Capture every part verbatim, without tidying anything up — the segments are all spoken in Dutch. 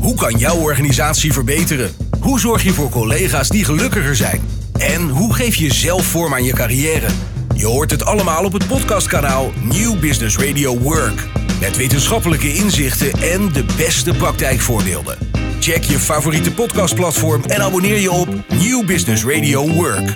Hoe kan jouw organisatie verbeteren? Hoe zorg je voor collega's die gelukkiger zijn? En hoe geef je zelf vorm aan je carrière? Je hoort het allemaal op het podcastkanaal New Business Radio Work. Met wetenschappelijke inzichten en de beste praktijkvoorbeelden. Check je favoriete podcastplatform en abonneer je op New Business Radio Work.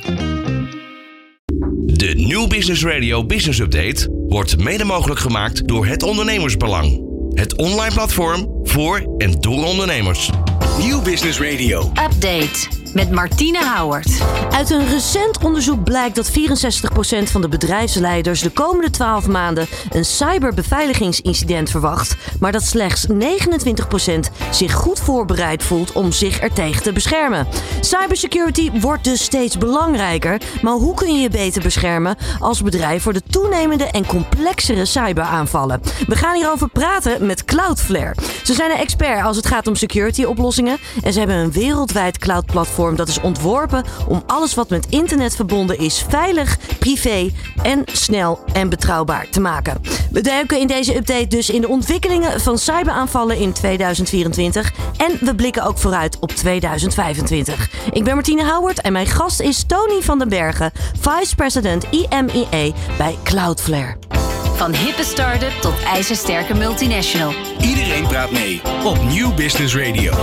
De New Business Radio Business Update wordt mede mogelijk gemaakt door Het Ondernemersbelang. Het online platform voor en door ondernemers. New Business Radio Update met Martine Houwert. Uit een recent onderzoek blijkt dat vierenzestig procent van de bedrijfsleiders de komende twaalf maanden een cyberbeveiligingsincident verwacht, maar dat slechts negenentwintig procent zich goed voorbereid voelt om zich ertegen te beschermen. Cybersecurity wordt dus steeds belangrijker, maar hoe kun je je beter beschermen als bedrijf voor de toenemende en complexere cyberaanvallen? We gaan hierover praten met Cloudflare. Ze zijn een expert als het gaat om security oplossingen en ze hebben een wereldwijd cloudplatform dat is ontworpen om alles wat met internet verbonden is veilig, privé en snel en betrouwbaar te maken. We duiken in deze update dus in de ontwikkelingen van cyberaanvallen in tweeduizend vierentwintig en we blikken ook vooruit op tweeduizend vijfentwintig. Ik ben Martine Houwert en mijn gast is Tony van den Bergen, Vice President I M E A bij Cloudflare. Van hippe start-up tot ijzersterke multinational. Iedereen praat mee op New Business Radio.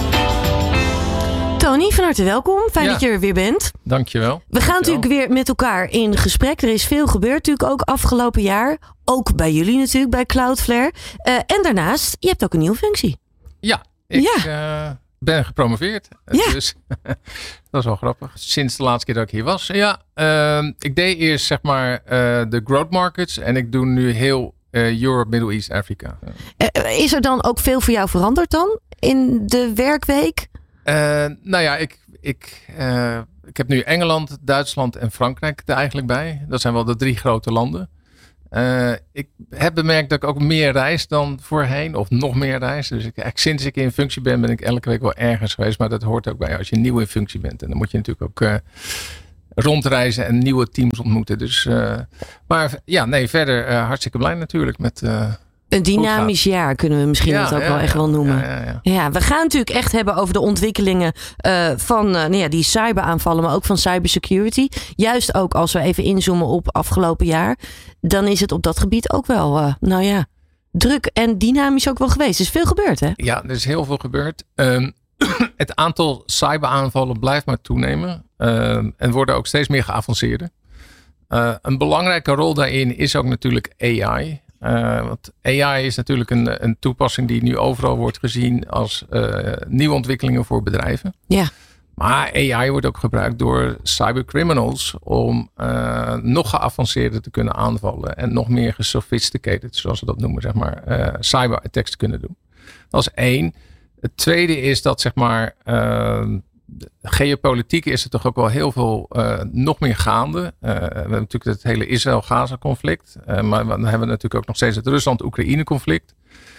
Tony, van harte welkom. Fijn ja. dat je er weer bent. Dankjewel. We gaan Dankjewel. natuurlijk weer met elkaar in gesprek. Er is veel gebeurd natuurlijk ook afgelopen jaar. Ook bij jullie natuurlijk, bij Cloudflare. Uh, en daarnaast, je hebt ook een nieuwe functie. Ja, ik Ja. Uh, ben gepromoveerd. Ja. Dus dat is wel grappig. Sinds de laatste keer dat ik hier was. Ja, uh, ik deed eerst zeg maar uh, de growth markets. En ik doe nu heel uh, Europe, Middle East, Afrika. Uh, is er dan ook veel voor jou veranderd dan in de werkweek? Uh, nou ja, ik, ik, uh, ik heb nu Engeland, Duitsland en Frankrijk er eigenlijk bij. Dat zijn wel de drie grote landen. Uh, ik heb bemerkt dat ik ook meer reis dan voorheen. Of nog meer reis. Dus ik, sinds ik in functie ben, ben ik elke week wel ergens geweest. Maar dat hoort ook bij als je nieuw in functie bent. En dan moet je natuurlijk ook uh, rondreizen en nieuwe teams ontmoeten. Dus, uh, maar ja, nee, verder uh, hartstikke blij natuurlijk met... Uh, Een dynamisch jaar kunnen we misschien ja, het ook ja, wel echt ja, wel noemen. Ja, ja, ja. Ja, we gaan natuurlijk echt hebben over de ontwikkelingen uh, van uh, nou ja, die cyberaanvallen, maar ook van cybersecurity. Juist ook als we even inzoomen op afgelopen jaar. Dan is het op dat gebied ook wel, uh, nou ja, druk en dynamisch ook wel geweest. Er is veel gebeurd, hè? Ja, er is heel veel gebeurd. Um, het aantal cyberaanvallen blijft maar toenemen. Um, en worden ook steeds meer geavanceerder. Uh, een belangrijke rol daarin is ook natuurlijk A I. Uh, want A I is natuurlijk een, een toepassing die nu overal wordt gezien als uh, nieuwe ontwikkelingen voor bedrijven. Ja. Maar A I wordt ook gebruikt door cybercriminals om uh, nog geavanceerder te kunnen aanvallen. En nog meer gesophisticated, zoals ze dat noemen, zeg maar, uh, cyberattacks te kunnen doen. Dat is één. Het tweede is dat, zeg maar, uh, geopolitiek is er toch ook wel heel veel uh, nog meer gaande. Uh, we hebben natuurlijk het hele Israël-Gaza-conflict. Uh, maar dan hebben we natuurlijk ook nog steeds het Rusland-Oekraïne-conflict.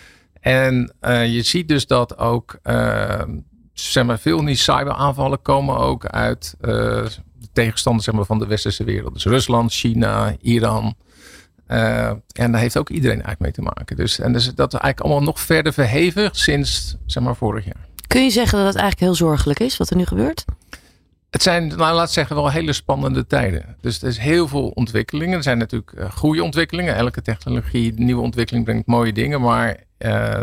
En uh, je ziet dus dat ook uh, zeg maar, veel van die cyberaanvallen komen ook uit uh, de tegenstanders zeg maar, van de westerse wereld. Dus Rusland, China, Iran. Uh, en daar heeft ook iedereen eigenlijk mee te maken. Dus, en dus dat is eigenlijk allemaal nog verder verhevigd sinds zeg maar, vorig jaar. Kun je zeggen dat het eigenlijk heel zorgelijk is wat er nu gebeurt? Het zijn, nou, laat ik zeggen, wel hele spannende tijden. Dus er is heel veel ontwikkelingen. Er zijn natuurlijk uh, goede ontwikkelingen. Elke technologie, nieuwe ontwikkeling brengt mooie dingen. Maar uh,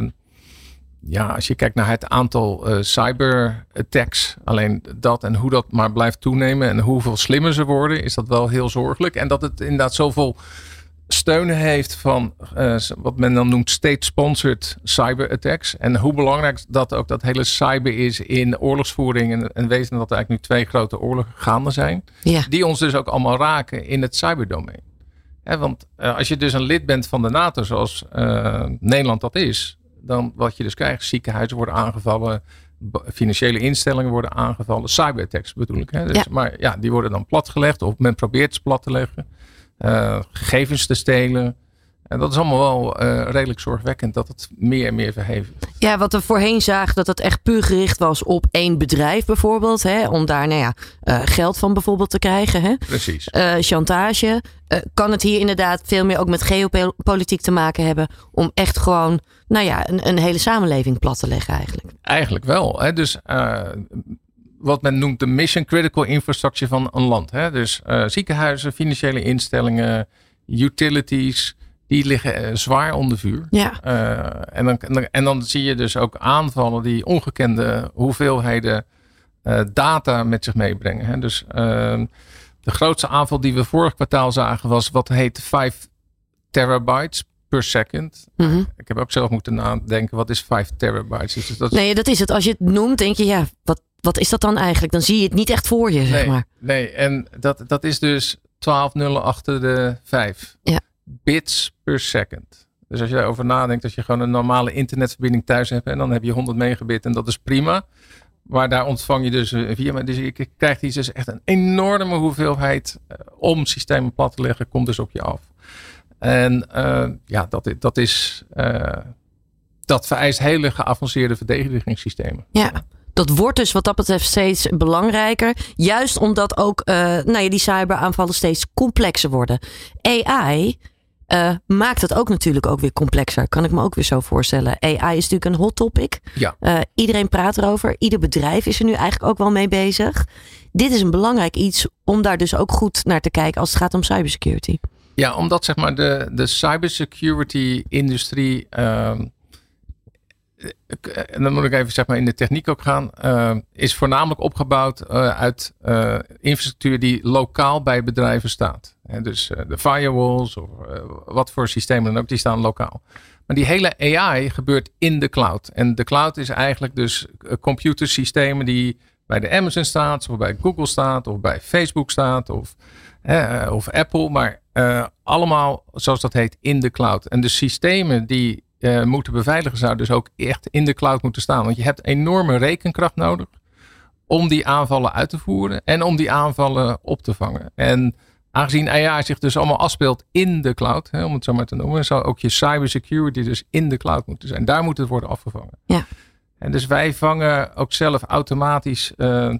ja, als je kijkt naar het aantal uh, cyberattacks, alleen dat en hoe dat maar blijft toenemen en hoeveel slimmer ze worden, is dat wel heel zorgelijk. En dat het inderdaad zoveel steun heeft van uh, wat men dan noemt state-sponsored cyberattacks. En hoe belangrijk dat ook dat hele cyber is in oorlogsvoering. En, en weten dat er eigenlijk nu twee grote oorlogen gaande zijn. Ja. Die ons dus ook allemaal raken in het cyberdomein. He, want uh, als je dus een lid bent van de NATO, zoals uh, Nederland dat is, dan wat je dus krijgt, ziekenhuizen worden aangevallen, financiële instellingen worden aangevallen, cyberattacks bedoel ik. Hè? Dus, ja. Maar ja, die worden dan platgelegd of men probeert ze plat te leggen. Uh, gegevens te stelen. En dat is allemaal wel uh, redelijk zorgwekkend dat het meer en meer verhevigt. Ja, wat we voorheen zagen dat het echt puur gericht was op één bedrijf bijvoorbeeld. Hè, om daar nou ja, uh, geld van bijvoorbeeld te krijgen. Hè. Precies. Uh, chantage. Uh, kan het hier inderdaad veel meer ook met geopolitiek te maken hebben. Om echt gewoon nou ja, een, een hele samenleving plat te leggen eigenlijk. Eigenlijk wel. Hè. Dus uh, wat men noemt de mission critical infrastructure van een land. Hè. Dus uh, ziekenhuizen, financiële instellingen, utilities. Die liggen uh, zwaar onder vuur. Ja. Uh, en, dan, en, dan, en dan zie je dus ook aanvallen die ongekende hoeveelheden uh, data met zich meebrengen. Hè. Dus uh, de grootste aanval die we vorig kwartaal zagen was wat heet vijf terabytes per second. Mm-hmm. Ik heb ook zelf moeten nadenken, wat is vijf terabytes? Dus dat is... Nee, dat is het. Als je het noemt, denk je, ja, wat, wat is dat dan eigenlijk? Dan zie je het niet echt voor je, zeg nee, maar. Nee, en dat, dat is dus twaalf nullen achter de vijf. Ja. Bits per second. Dus als je daarover nadenkt, als je gewoon een normale internetverbinding thuis hebt en dan heb je honderd megabit en dat is prima. Maar daar ontvang je dus via. Dus je krijgt iets dus echt een enorme hoeveelheid uh, om systemen plat te leggen, komt dus op je af. En uh, ja, dat, dat is uh, dat vereist hele geavanceerde verdedigingssystemen. Ja. Dat wordt dus wat dat betreft steeds belangrijker. Juist omdat ook uh, nou ja, die cyberaanvallen steeds complexer worden. A I uh, maakt het ook natuurlijk ook weer complexer. Kan ik me ook weer zo voorstellen. A I is natuurlijk een hot topic. Ja. Uh, iedereen praat erover. Ieder bedrijf is er nu eigenlijk ook wel mee bezig. Dit is een belangrijk iets om daar dus ook goed naar te kijken als het gaat om cybersecurity. Ja, omdat zeg maar de, de cybersecurity industrie... Uh, en dan moet ik even zeg maar in de techniek ook gaan, uh, is voornamelijk opgebouwd uh, uit uh, infrastructuur die lokaal bij bedrijven staat. En dus uh, de firewalls of uh, wat voor systemen dan ook, die staan lokaal. Maar die hele A I gebeurt in de cloud. En de cloud is eigenlijk dus uh, computersystemen die bij de Amazon staat, of bij Google staat, of bij Facebook staat, of, uh, of Apple. Maar uh, allemaal, zoals dat heet, in de cloud. En de systemen die Uh, moeten beveiligen zou dus ook echt in de cloud moeten staan. Want je hebt enorme rekenkracht nodig om die aanvallen uit te voeren en om die aanvallen op te vangen. En aangezien A I zich dus allemaal afspeelt in de cloud, hè, om het zo maar te noemen, zou ook je cybersecurity dus in de cloud moeten zijn. Daar moet het worden afgevangen. Ja. En dus wij vangen ook zelf automatisch uh,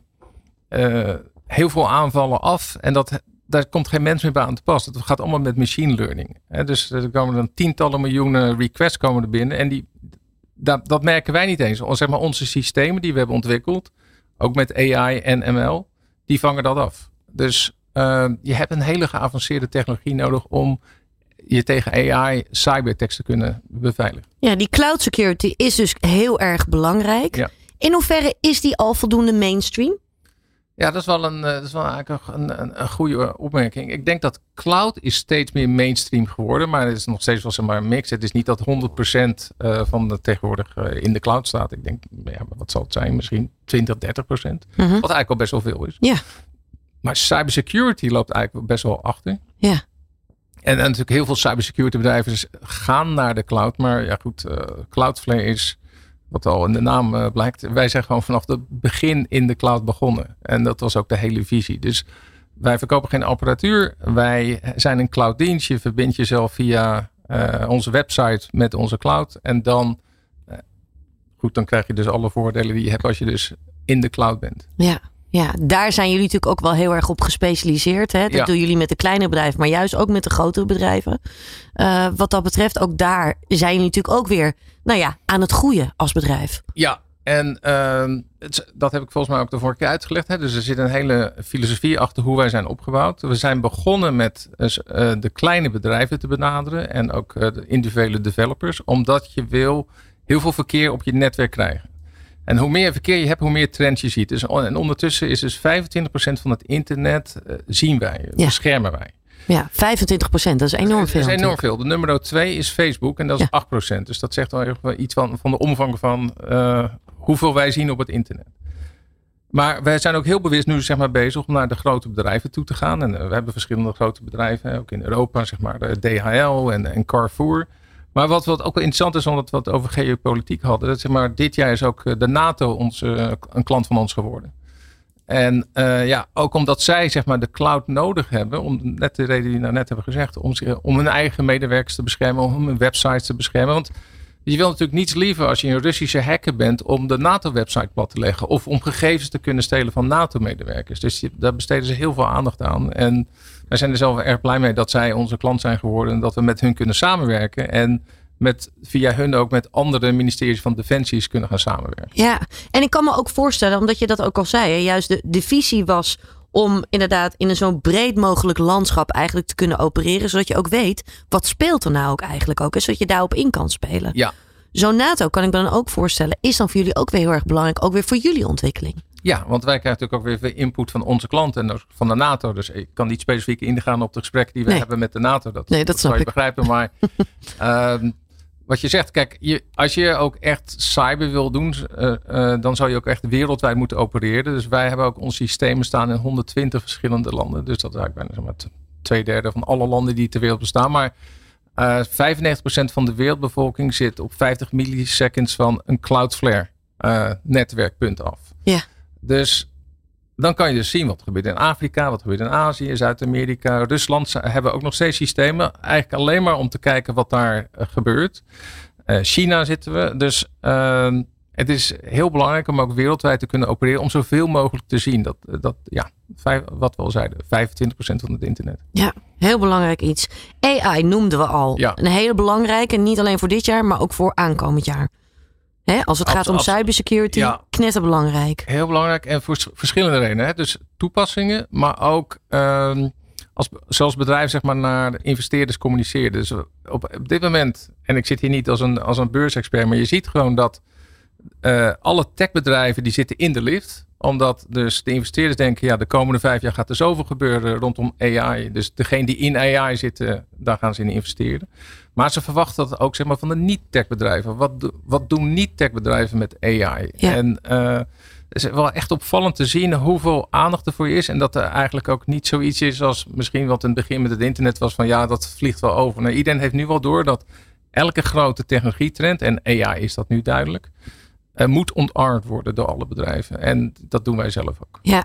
uh, heel veel aanvallen af. En dat daar komt geen mens meer bij aan te pas. Dat gaat allemaal met machine learning. He, dus er komen dan tientallen miljoenen requests komen er binnen. En die, dat, dat merken wij niet eens. Zeg maar onze systemen die we hebben ontwikkeld, ook met A I en M L, die vangen dat af. Dus uh, je hebt een hele geavanceerde technologie nodig om je tegen A I cyberattacks te kunnen beveiligen. Ja, die cloud security is dus heel erg belangrijk. Ja. In hoeverre is die al voldoende mainstream? Ja, dat is wel, een, dat is wel eigenlijk een, een, een goede opmerking. Ik denk dat cloud is steeds meer mainstream geworden. Maar het is nog steeds wel zeg maar een mix. Het is niet dat honderd procent van de tegenwoordig in de cloud staat. Ik denk, ja, wat zal het zijn? Misschien twintig, dertig procent. Mm-hmm. Wat eigenlijk al best wel veel is. Ja. Maar cybersecurity loopt eigenlijk best wel achter. Ja. En, en natuurlijk heel veel cybersecurity bedrijven gaan naar de cloud. Maar ja goed, uh, Cloudflare is... Wat al in de naam uh, blijkt. Wij zijn gewoon vanaf het begin in de cloud begonnen. En dat was ook de hele visie. Dus wij verkopen geen apparatuur. Wij zijn een clouddienst. Je verbindt jezelf via uh, onze website met onze cloud. En dan, uh, goed, dan krijg je dus alle voordelen die je hebt als je dus in de cloud bent. Ja. Ja, daar zijn jullie natuurlijk ook wel heel erg op gespecialiseerd. Hè? Dat ja. doen jullie met de kleine bedrijven, maar juist ook met de grotere bedrijven. Uh, wat dat betreft, ook daar zijn jullie natuurlijk ook weer nou ja, aan het groeien als bedrijf. Ja, en uh, het, dat heb ik volgens mij ook de vorige keer uitgelegd. Hè? Dus er zit een hele filosofie achter hoe wij zijn opgebouwd. We zijn begonnen met uh, de kleine bedrijven te benaderen en ook uh, de individuele developers. Omdat je wil heel veel verkeer op je netwerk krijgen. En hoe meer verkeer je hebt, hoe meer trends je ziet. Dus, en ondertussen is dus vijfentwintig procent van het internet uh, zien wij, ja. beschermen wij. Ja, vijfentwintig procent, dat is enorm veel. Dat is enorm veel. De nummer twee is Facebook en dat is ja. acht procent. Dus dat zegt wel iets van, van de omvang van uh, hoeveel wij zien op het internet. Maar wij zijn ook heel bewust nu zeg maar, bezig om naar de grote bedrijven toe te gaan. En uh, we hebben verschillende grote bedrijven, ook in Europa, zeg maar de D H L en, en Carrefour. Maar wat, wat ook wel interessant is, omdat we het over geopolitiek hadden. Dat, zeg maar, dit jaar is ook de NATO ons, uh, een klant van ons geworden. En uh, ja, ook omdat zij zeg maar de cloud nodig hebben, om net de reden die we nou net hebben gezegd, om, om hun eigen medewerkers te beschermen, om hun websites te beschermen. Want je wil natuurlijk niets liever als je een Russische hacker bent om de NATO-website plat te leggen of om gegevens te kunnen stelen van NATO-medewerkers. Dus die, daar besteden ze heel veel aandacht aan. En wij zijn er zelf erg blij mee dat zij onze klant zijn geworden en dat we met hun kunnen samenwerken. En met, via hun ook met andere ministeries van Defensies kunnen gaan samenwerken. Ja, en ik kan me ook voorstellen, omdat je dat ook al zei, hè, juist de, de visie was om inderdaad in een zo'n breed mogelijk landschap eigenlijk te kunnen opereren, zodat je ook weet, wat speelt er nou ook eigenlijk ook, hè, zodat je daarop in kan spelen. Ja. Zo'n NATO kan ik me dan ook voorstellen, is dan voor jullie ook weer heel erg belangrijk, ook weer voor jullie ontwikkeling. Ja, want wij krijgen natuurlijk ook weer input van onze klanten en van de NATO. Dus ik kan niet specifiek ingaan op de gesprekken die we nee. hebben met de NATO. Dat, nee, dat, dat snap zou je ik. begrijpen, maar uh, wat je zegt, kijk, je, als je ook echt cyber wil doen, uh, uh, dan zou je ook echt wereldwijd moeten opereren. Dus wij hebben ook ons systemen staan in honderdtwintig verschillende landen. Dus dat is eigenlijk bijna zeg maar twee derde van alle landen die ter wereld bestaan. Maar uh, vijfennegentig procent van de wereldbevolking zit op vijftig milliseconds van een Cloudflare uh, netwerkpunt af. Ja. Dus dan kan je dus zien wat er gebeurt in Afrika, wat er gebeurt in Azië, Zuid-Amerika, Rusland hebben ook nog steeds systemen. Eigenlijk alleen maar om te kijken wat daar uh, gebeurt. Uh, China zitten we. Dus uh, het is heel belangrijk om ook wereldwijd te kunnen opereren. Om zoveel mogelijk te zien. Dat, dat ja, vijf, wat we al zeiden, vijfentwintig procent van het internet. Ja, heel belangrijk iets. A I noemden we al. Ja. Een hele belangrijke, niet alleen voor dit jaar, maar ook voor aankomend jaar. Hè, als het gaat om cybersecurity, ja, knetterbelangrijk. Heel belangrijk en voor verschillende redenen. Hè? Dus toepassingen, maar ook um, als, zoals bedrijven zeg maar, naar investeerders communiceren. Dus op, op dit moment, en ik zit hier niet als een, als een beursexpert, maar je ziet gewoon dat uh, alle techbedrijven die zitten in de lift. Omdat dus de investeerders denken, ja, de komende vijf jaar gaat er zoveel gebeuren rondom A I. Dus degene die in A I zitten, daar gaan ze in investeren. Maar ze verwachten dat ook zeg maar, van de niet-techbedrijven. Wat, do, wat doen niet-techbedrijven met A I? Ja. En uh, het is wel echt opvallend te zien hoeveel aandacht er voor is. En dat er eigenlijk ook niet zoiets is als misschien wat in het begin met het internet was van ja, dat vliegt wel over. Nou, iedereen heeft nu wel door dat elke grote technologietrend, en A I is dat nu duidelijk, Uh, moet ontarmd worden door alle bedrijven. En dat doen wij zelf ook. Ja,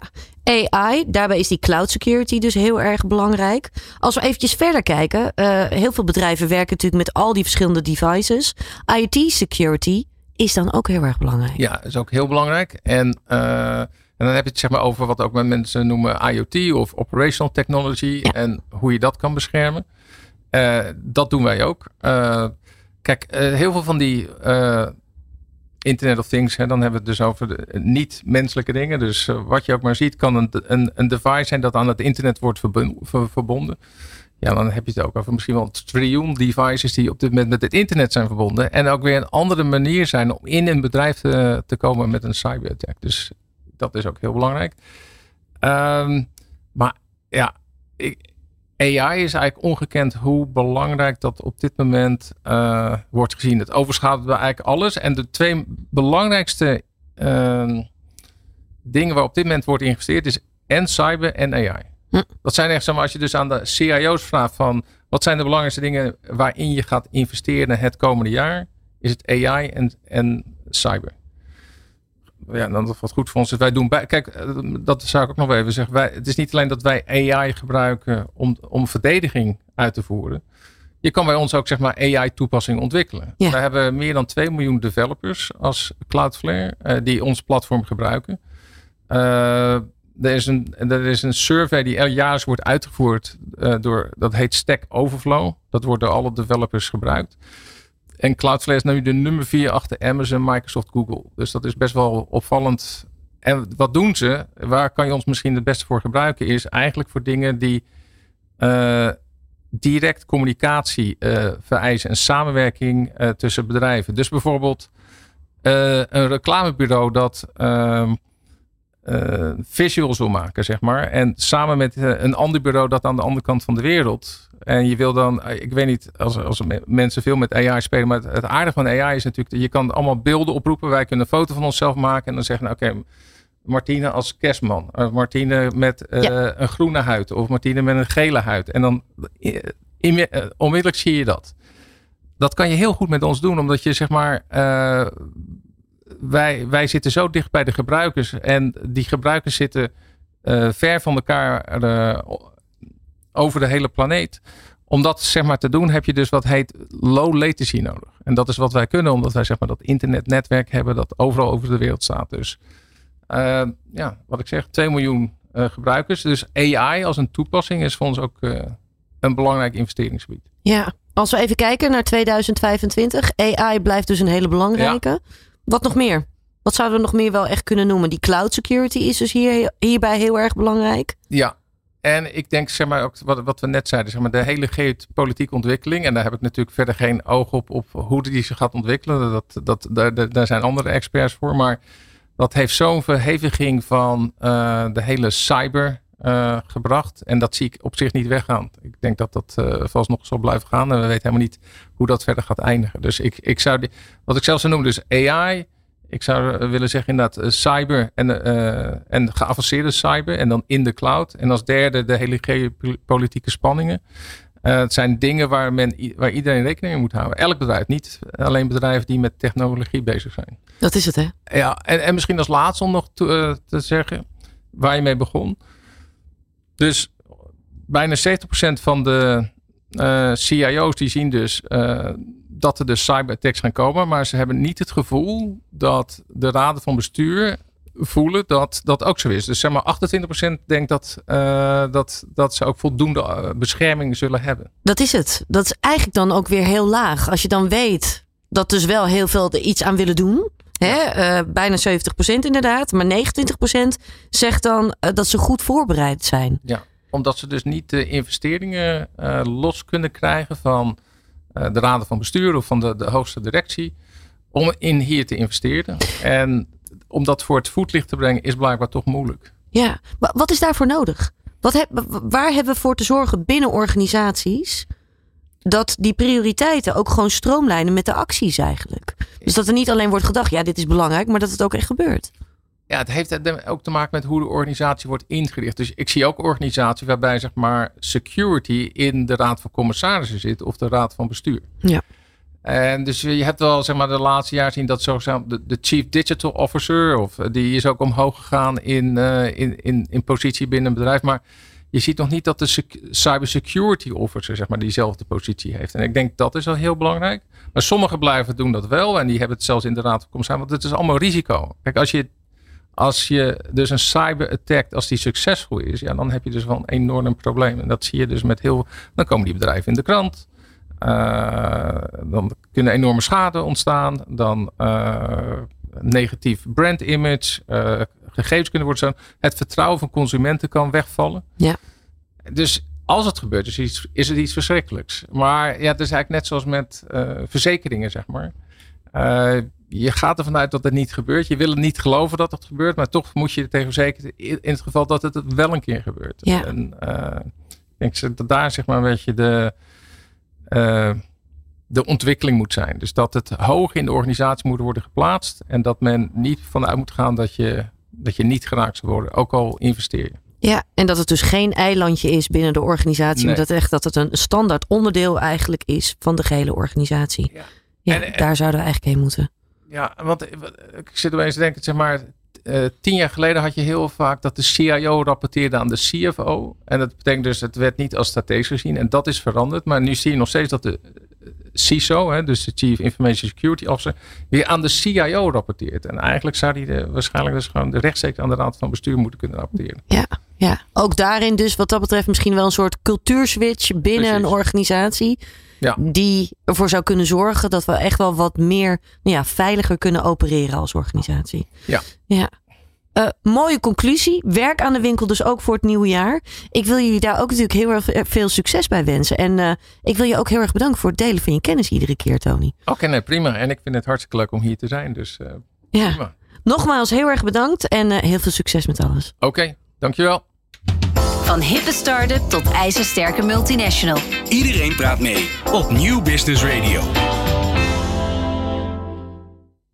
A I, daarbij is die cloud security dus heel erg belangrijk. Als we eventjes verder kijken. Uh, heel veel bedrijven werken natuurlijk met al die verschillende devices. I T security is dan ook heel erg belangrijk. Ja, is ook heel belangrijk. En, uh, en dan heb je het zeg maar over wat ook mensen noemen I O T of operational technology. Ja. En hoe je dat kan beschermen. Uh, dat doen wij ook. Uh, kijk, uh, heel veel van die Uh, Internet of Things, hè, dan hebben we het dus over de niet-menselijke dingen. Dus uh, wat je ook maar ziet, kan een, een, een device zijn dat aan het internet wordt verbonden. Ja, dan heb je het ook over misschien wel een triljoen devices die op dit moment met het internet zijn verbonden. En ook weer een andere manier zijn om in een bedrijf te, te komen met een cyberattack. Dus dat is ook heel belangrijk. Um, maar ja, ik, A I is eigenlijk ongekend hoe belangrijk dat op dit moment uh, wordt gezien. Het overschaduwt eigenlijk alles. En de twee belangrijkste uh, dingen waar op dit moment wordt geïnvesteerd is en cyber en A I. Hm. Dat zijn echt, zeg maar, als je dus aan de C I O's vraagt van wat zijn de belangrijkste dingen waarin je gaat investeren het komende jaar, is het A I en, en cyber. Ja, dan wat goed voor ons is. Wij doen bij, kijk, dat zou ik ook nog wel even zeggen. Wij, het is niet alleen dat wij A I gebruiken om, om verdediging uit te voeren. Je kan bij ons ook zeg maar A I-toepassingen ontwikkelen. Ja. We hebben meer dan twee miljoen developers als Cloudflare uh, die ons platform gebruiken. Uh, er, is een, er is een survey die elk jaar wordt uitgevoerd uh, door, dat heet Stack Overflow. Dat wordt door alle developers gebruikt. En Cloudflare is nu de nummer vier achter Amazon, Microsoft, Google. Dus dat is best wel opvallend. En wat doen ze? Waar kan je ons misschien het beste voor gebruiken? Is eigenlijk voor dingen die uh, direct communicatie uh, vereisen. En samenwerking uh, tussen bedrijven. Dus bijvoorbeeld uh, een reclamebureau dat uh, uh, visuals wil maken, zeg maar. En samen met uh, een ander bureau dat aan de andere kant van de wereld. En je wil dan, ik weet niet, als, als mensen veel met A I spelen, maar het, het aardige van A I is natuurlijk, je kan allemaal beelden oproepen. Wij kunnen een foto van onszelf maken en dan zeggen, oké, okay, Martine als kerstman. Of Martine met uh, ja. een groene huid. Of Martine met een gele huid. En dan in, in, onmiddellijk zie je dat. Dat kan je heel goed met ons doen, omdat je zeg maar, uh, wij, wij zitten zo dicht bij de gebruikers. En die gebruikers zitten uh, ver van elkaar uh, over de hele planeet. Om dat zeg maar te doen heb je dus wat heet low latency nodig. En dat is wat wij kunnen omdat wij zeg maar dat internetnetwerk hebben dat overal over de wereld staat. Dus uh, ja, wat ik zeg, twee miljoen uh, gebruikers. Dus A I als een toepassing is voor ons ook uh, een belangrijk investeringsgebied. Ja, als we even kijken naar tweeduizend vijfentwintig. A I blijft dus een hele belangrijke. Ja. Wat nog meer? Wat zouden we nog meer wel echt kunnen noemen? Die cloud security is dus hier, hierbij heel erg belangrijk. Ja. En ik denk, zeg maar, ook wat, wat we net zeiden, zeg maar, de hele geopolitieke ontwikkeling. En daar heb ik natuurlijk verder geen oog op, op hoe die zich gaat ontwikkelen. Dat, dat, daar, daar zijn andere experts voor. Maar dat heeft zo'n verheviging van uh, de hele cyber uh, gebracht. En dat zie ik op zich niet weggaan. Ik denk dat dat uh, vooralsnog zal blijven gaan. En we weten helemaal niet hoe dat verder gaat eindigen. Dus ik, ik zou, die, wat ik zelf zou noemen, dus A I... Ik zou willen zeggen inderdaad uh, cyber en, uh, en geavanceerde cyber en dan in de cloud. En als derde de hele geopolitieke spanningen. Uh, het zijn dingen waar, men, waar iedereen rekening mee moet houden. Elk bedrijf, niet alleen bedrijven die met technologie bezig zijn. Dat is het hè? Ja, en, en misschien als laatste om nog te, uh, te zeggen waar je mee begon. Dus bijna zeventig procent van de uh, C I O's die zien dus... Uh, dat er dus cyberattacks gaan komen. Maar ze hebben niet het gevoel dat de raden van bestuur voelen dat dat ook zo is. Dus zeg maar achtentwintig procent denkt dat, uh, dat, dat ze ook voldoende bescherming zullen hebben. Dat is het. Dat is eigenlijk dan ook weer heel laag. Als je dan weet dat dus wel heel veel er iets aan willen doen. Hè? Uh, bijna zeventig procent inderdaad. Maar negenentwintig procent zegt dan uh, dat ze goed voorbereid zijn. Ja, omdat ze dus niet de investeringen uh, los kunnen krijgen van... de raden van bestuur of van de, de hoogste directie om in hier te investeren. En om dat voor het voetlicht te brengen is blijkbaar toch moeilijk. Ja, maar wat is daarvoor nodig? Wat heb, waar hebben we voor te zorgen binnen organisaties dat die prioriteiten ook gewoon stroomlijnen met de acties eigenlijk? Dus dat er niet alleen wordt gedacht, ja dit is belangrijk, maar dat het ook echt gebeurt. Ja, het heeft ook te maken met hoe de organisatie wordt ingericht. Dus ik zie ook organisaties waarbij zeg maar security in de raad van commissarissen zit of de raad van bestuur. Ja. En dus je hebt wel zeg maar de laatste jaren zien dat zo de, de chief digital officer of die is ook omhoog gegaan in, uh, in, in, in positie binnen een bedrijf. Maar je ziet nog niet dat de sec- cybersecurity officer zeg maar diezelfde positie heeft. En ik denk dat is al heel belangrijk. Maar sommige bedrijven doen dat wel en die hebben het zelfs in de raad van commissarissen. Want het is allemaal risico. Kijk, als je Als je dus een cyberattack, als die succesvol is, ja, dan heb je dus wel een enorm probleem. En dat zie je dus met heel... Dan komen die bedrijven in de krant. Uh, dan kunnen enorme schade ontstaan. Dan uh, negatief brand image. Uh, gegevens kunnen worden zo. Het vertrouwen van consumenten kan wegvallen. Ja. Dus als het gebeurt, is, iets, is het iets verschrikkelijks. Maar ja, het is eigenlijk net zoals met uh, verzekeringen, zeg maar. Uh, Je gaat ervan uit dat het niet gebeurt. Je wil het niet geloven dat het gebeurt. Maar toch moet je er tegen verzekeren in het geval dat het wel een keer gebeurt. Ja. En uh, ik denk dat daar zeg maar een beetje de, uh, de ontwikkeling moet zijn. Dus dat het hoog in de organisatie moet worden geplaatst. En dat men niet vanuit moet gaan dat je, dat je niet geraakt zal worden. Ook al investeer je. Ja, en dat het dus geen eilandje is binnen de organisatie. Nee. Maar dat, echt, dat het een standaard onderdeel eigenlijk is van de gehele organisatie. Ja, ja en, en, daar zouden we eigenlijk heen moeten. Ja, want ik zit opeens te denken, zeg maar, uh, tien jaar geleden had je heel vaak dat de C I O rapporteerde aan de C F O. En dat betekent dus, het werd niet als strategisch gezien. En dat is veranderd. Maar nu zie je nog steeds dat de C I S O, hè, dus de Chief Information Security Officer, weer aan de C I O rapporteert. En eigenlijk zou die de, waarschijnlijk dus gewoon de rechtstreeks aan de raad van bestuur moeten kunnen rapporteren. Ja, ja, ook daarin dus wat dat betreft misschien wel een soort cultuurswitch binnen Precies. een organisatie. Ja. Die ervoor zou kunnen zorgen dat we echt wel wat meer nou ja, veiliger kunnen opereren als organisatie. Ja. ja. Uh, mooie conclusie. Werk aan de winkel dus ook voor het nieuwe jaar. Ik wil jullie daar ook natuurlijk heel erg veel succes bij wensen. En uh, ik wil je ook heel erg bedanken voor het delen van je kennis iedere keer, Tony. Oké, okay, nee, prima. En ik vind het hartstikke leuk om hier te zijn. Dus uh, ja. prima. Nogmaals heel erg bedankt en uh, heel veel succes met alles. Oké, okay, dankjewel. Van hippe start-up tot ijzersterke multinational. Iedereen praat mee op Nieuw Business Radio.